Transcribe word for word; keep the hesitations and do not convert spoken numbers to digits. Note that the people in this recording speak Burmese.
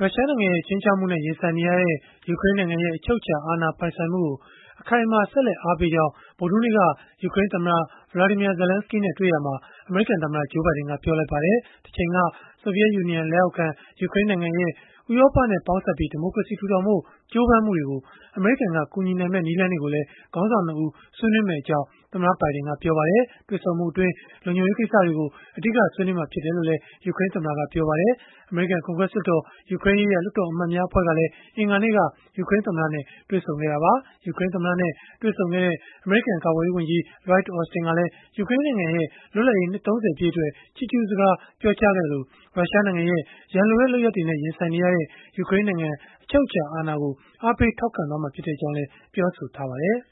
ရုရှားနိုင်ငံရဲ့ ခြိမ်းခြောက်မှုနဲ့ ရင်ဆိုင်နေရတဲ့ ယူကရိန်းနိုင်ငံရဲ့ အချုပ်အခြာအာဏာ ပိုင်ဆိုင်မှုကို အခိုင်အမာ ဆက်လက် အားပေးကြောင်း ဗုဒ္ဓဟူးနေ့က ယူကရိန်းသမ္မတ Volodymyr Zelenskyy နဲ့ တွေ့ရာမှာ အမေရိကန်သမ္မတ Joe Biden ကပြောလိုက်ပါတယ်။ တချိန်က ဆိုဗီယက်ယူနီယံ လက်အောက်ခံ ယူကရိန်းနိုင်ငံရဲ့ ဥရောပနဲ့ ပေါင်းစပ်ပြီး ဒီမိုကရေစီ ထူထောင်ဖို့ ကြိုးပမ်းမှုတွေကို အမေရိကန်က ကူညီနိုင်မယ့် နည်းလမ်းတွေကိုလည်း ခေါင်းဆောင် ၂ ဦး ဆွေးနွေးမယ့်အကြောင်း သမ္မတဘိုင်ဒင်က ပြောပါတယ်။ တွေ့ဆုံမှုအတွင်း လုံခြုံရေးကိစ္စတွေကို အဓိက ဆွေးနွေးမှာ ဖြစ်တယ်လို့လည်း ယူကရိန်းသမ္မတက ပြောပါတယ်။ အမေရိကန် ကွန်ဂရက်လွှတ်တော် ယူကရိန်းရေးရာ လွှတ်တော်အမတ်များ အဖွဲ့ကလည်း အင်္ဂါနေ့က ယူကရိန်းသမ္မတနဲ့ တွေ့ဆုံခဲ့တာပါ။ ယူကရိန်းသမ္မတနဲ့ တွေ့ဆုံခဲ့တဲ့ အမေရိကန် ကာကွယ်ရေးဝန်ကြီး Lloyd Austin ကလည်း ယူကရိန်းနိုင်ငံရဲ့ လွတ်လပ်ရေး နှစ် ၃၀ ပြည့်အတွက် ချီးကျုးစကား ပြောကြားခဲ့သလို၊ ရုရှားနိုင်ငံရဲ့ ရန်လိုတဲ့ လုပ်ရပ်တွေနဲ့ ရင်ဆိုင်နေရတဲ့ ယူကရိန်းနိုင်ငံ အချုပ်အခြာအာဏာကို အားပေးထောက်ခံသွားမှာ ဖြစ်ကြောင်းလည်း ပြောဆိုထားပါတယ်။